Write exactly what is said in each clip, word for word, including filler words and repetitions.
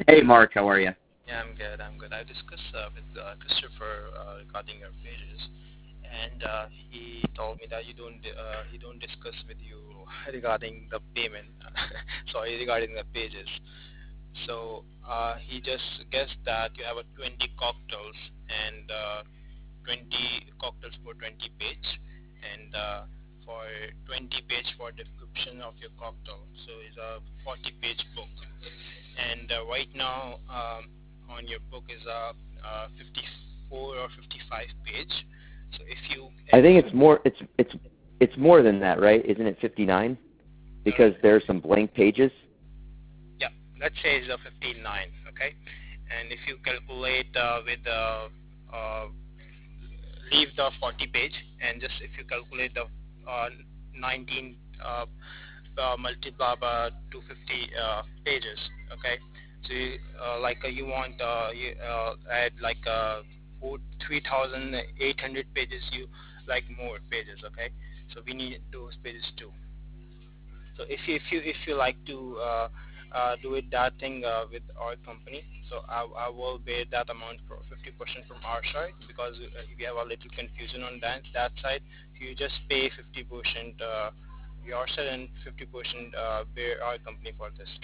Hey, Mark, how are you? Yeah, I'm good. I'm good. I discussed uh, with uh, Christopher uh, regarding your pages, and uh, he told me that you don't uh, he don't discuss with you regarding the payment. Sorry, regarding the pages. So uh, he just guessed that you have a twenty cocktails and uh, twenty cocktails for twenty page, and uh, for twenty page for description of your cocktail. So it's a forty page book, and uh, right now um, on your book is a, uh fifty-four or fifty-five page. So if you I think ex- it's more. It's it's it's more than that, right? Isn't it fifty-nine? uh, Because there's some blank pages. yeah, let's say it's a fifty-nine, okay, and if you calculate uh, with uh, uh, leave the forty page, and just if you calculate the uh, nineteen uh, uh, multiply by two hundred fifty uh, pages, okay, so you, uh, like uh, you want uh, you uh, add like uh, four, three thousand eight hundred pages, you like more pages, okay, so we need those pages too. So if you if you if you like to uh, uh, do it that thing uh, with our company, so I, I will bear that amount for fifty percent from our side, because uh, if you have a little confusion on that that side, you just pay fifty percent uh, your side and fifty percent uh, bear our company for this.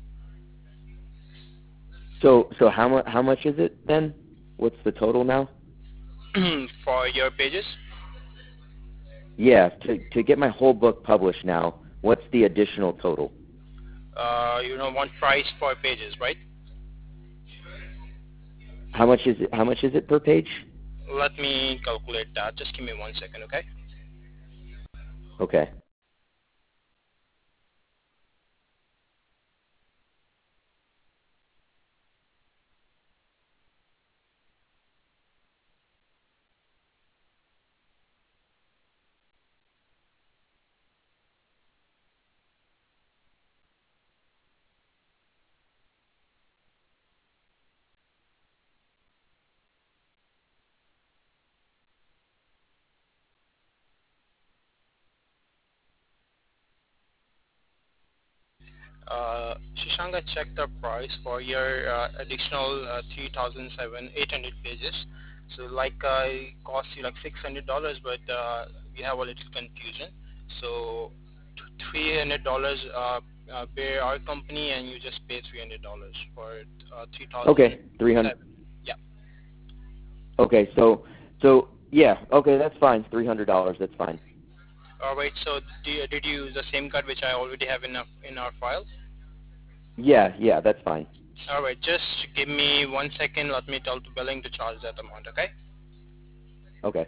So so how much how much is it then? What's the total now? For your pages, Yeah, to to get my whole book published now, what's the additional total? uh, you know one price for pages, right? How much is it? How much is it per page? Let me calculate that. Just give me one second, okay? Okay. Uh, Shishanga, check the price for your uh, additional uh, three thousand seven eight hundred pages. So like uh, it costs you like six hundred dollars, but uh, we have a little confusion. So three hundred dollars uh, uh, bear our company, and you just pay three hundred dollars for uh, three thousand Okay. Three hundred. seven. Yeah. Okay. So so yeah. Okay, that's fine. Three hundred dollars. That's fine. All right. So do you, did you use the same card which I already have in our, in our file? Yeah. Yeah. That's fine. All right. Just give me one second. Let me tell to billing to charge that amount. Okay. Okay.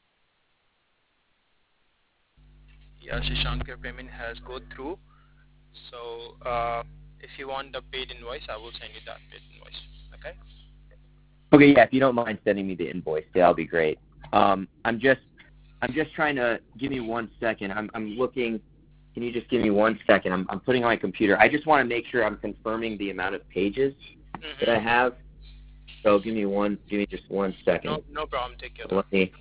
Yeah, Shashank, your payment has go through. So uh, if you want the paid invoice, I will send you that paid invoice. Okay. Okay, yeah. If you don't mind sending me the invoice, that'll be great. Um, I'm just, I'm just trying to give me one second. I'm, I'm looking. Can you just give me one second? I'm, I'm putting on my computer. I just want to make sure I'm confirming the amount of pages mm-hmm. that I have. So give me one, give me just one second. No, no problem. Take your time. Let me,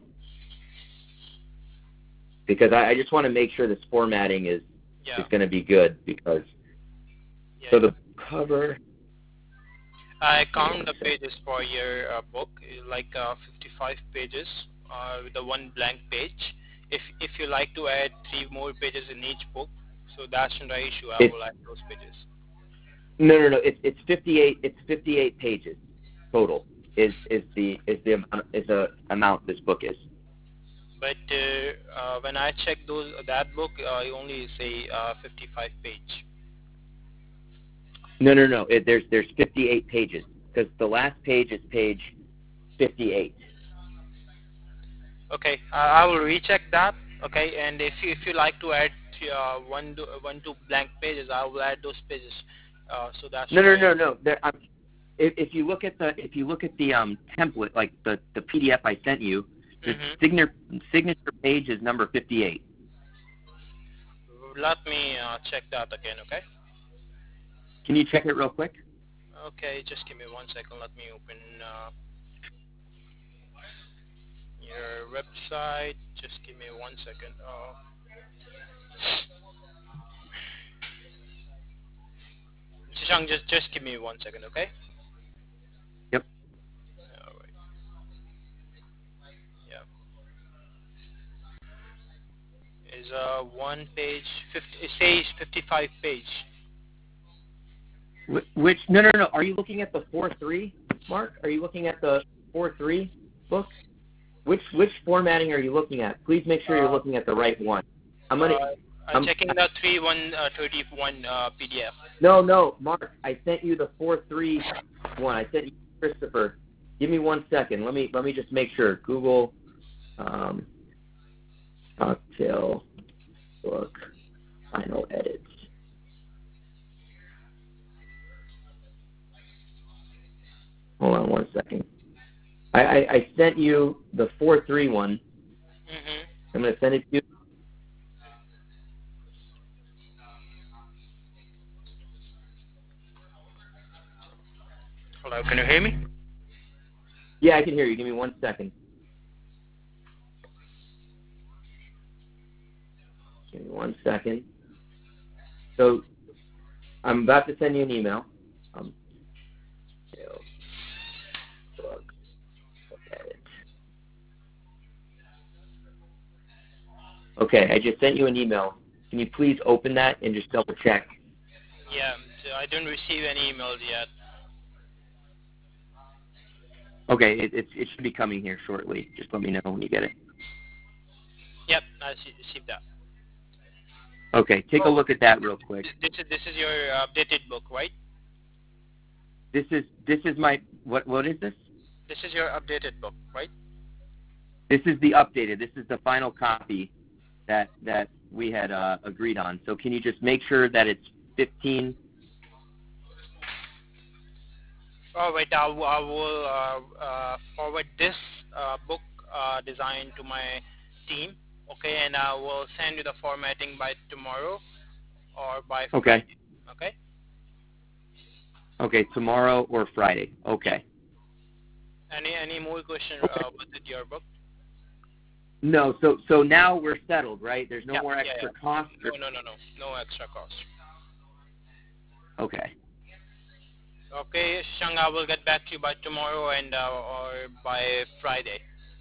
because I, I just want to make sure this formatting is yeah. is going to be good. Because yeah, so yeah. the cover. I count the pages for your uh, book, like uh, fifty-five pages uh, with the one blank page. If if you like to add three more pages in each book, so that's not an issue. I It, will add those pages. No, no, no. It's it's fifty-eight. It's fifty-eight pages total. Is is the is the amount is the amount this book is. But uh, uh, when I check those that book, uh, I only say uh, fifty-five page. No, no, no. It, there's there's fifty-eight pages because the last page is page fifty-eight. Okay, uh, I will recheck that. Okay, and if you if you like to add uh, one one two blank pages, I will add those pages. Uh, so that's no, no, no, no. There, um, if, if you look at the if you look at the um template, like the, the P D F I sent you, the mm-hmm. signature signature page is number fifty-eight. Let me uh, check that again. Okay. Can you check it real quick? Okay, just give me one second. Let me open uh, your website. Just give me one second. Uh, Shashank, just just give me one second, okay? Yep. All right. Yeah. Is uh one page fifty? It says fifty-five page. Which no no no. Are you looking at the four three, Mark? Are you looking at the four three book? Which which formatting are you looking at? Please make sure you're looking at the right one. I'm gonna. Uh, I'm, I'm checking the three one uh, thirty-one uh, P D F. No no, Mark. I sent you the four three one. I sent you Christopher. Give me one second. Let me let me just make sure. Google um, cocktail book final edits. Hold on one second. I, I, I sent you the four three one. Mm-hmm. I'm going to send it to you. Hello, can you hear me? Yeah, I can hear you. Give me one second. Give me one second. So I'm about to send you an email. Um, Okay, I just sent you an email. Can you please open that and just double check? Yeah, so I didn't receive any emails yet. Okay, it, it, it should be coming here shortly. Just let me know when you get it. Yep, I received that. Okay, take oh, a look at that real quick. This is this is your updated book, right? This is this is my what what is this? This is your updated book, right? This is the updated. This is the final copy that that we had uh, agreed on. So can you just make sure that it's fifteen? All right, I will, I will uh, uh, forward this uh, book uh, design to my team, okay, and I will send you the formatting by tomorrow or by okay. Friday, okay? Okay, tomorrow or Friday, okay. Any any more questions okay. uh, with your book? No, so so now we're settled, right? There's no yeah, more extra yeah, yeah. cost? No, no, no, no, no extra cost. Okay. Okay, Shang, I will get back to you by tomorrow and uh, or by Friday.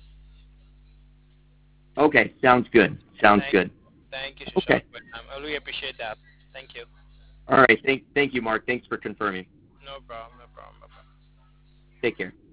Okay, sounds good. Sounds thank, good. Thank you, Shashank. Okay. I really appreciate that. Thank you. All right, thank thank you, Mark. Thanks for confirming. No problem, no problem, no problem. Take care.